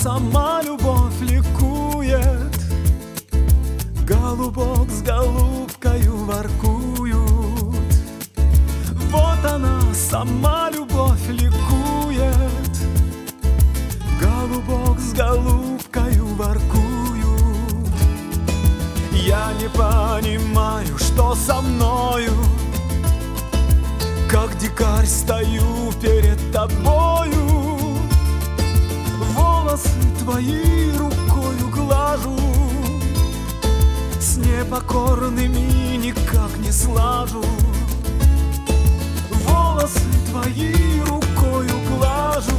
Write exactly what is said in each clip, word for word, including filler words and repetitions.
сама любовь ликует, голубок с голубкою воркуют. Вот она, сама любовь ликует, голубок с голубкою воркуют. Я не понимаю, что со мною, как дикарь стою перед тобою. Волосы твои рукою глажу, с непокорными никак не слажу. Волосы твои рукою глажу,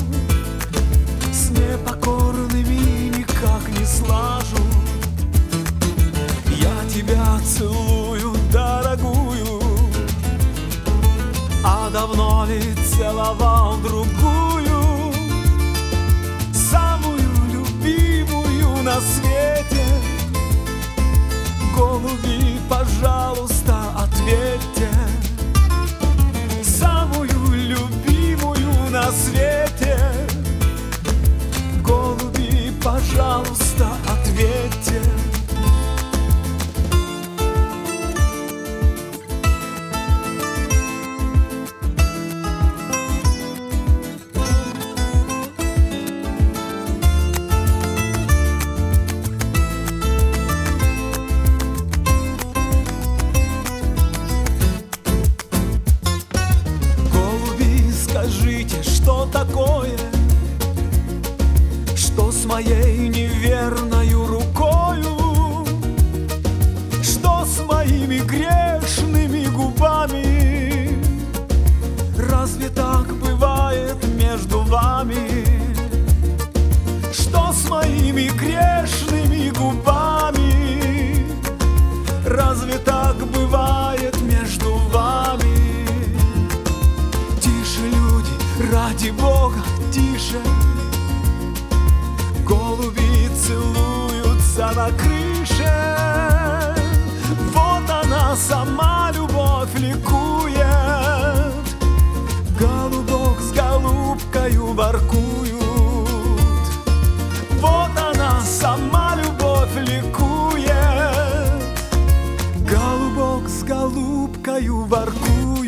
с непокорными никак не слажу. Я тебя целую, дорогую, а давно ли целовал другую, самую любимую на свете? Голуби, пожалуйста, ответьте. Самую любимую на свете, голуби, пожалуйста, ответьте. Скажите, что такое, что с моей неверною рукою, что с моими грешными губами? Разве так бывает между вами? Что с моими грешными губами? Разве так бывает между вами? Ради Бога, тише, голуби целуются на крыше. Вот она, сама любовь ликует, голубок с голубкою воркуют. Вот она, сама любовь ликует, голубок с голубкою воркуют.